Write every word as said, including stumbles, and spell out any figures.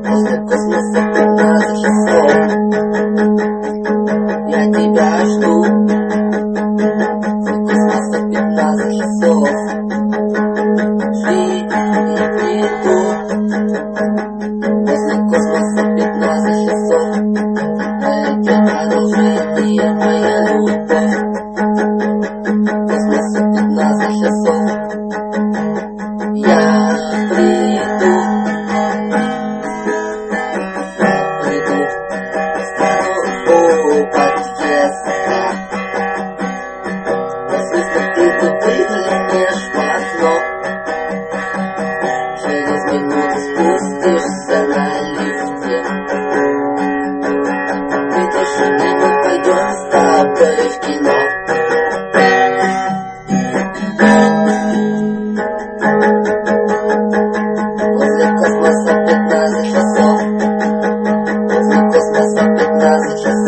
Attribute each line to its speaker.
Speaker 1: После космоса пятнадцать часов я тебя жду. После космоса пятнадцать часов жди и приду. После космоса пятнадцать часов это продолжение моя любовь. Космоса пятнадцать часов я приду. Приду в подъезда. После что ты выглянешь в окно, через минуту спустишься на лифте. Выйдешь и мы пойдем с тобой в кино. После космоса пятнадцать часов. После космоса пятнадцать часов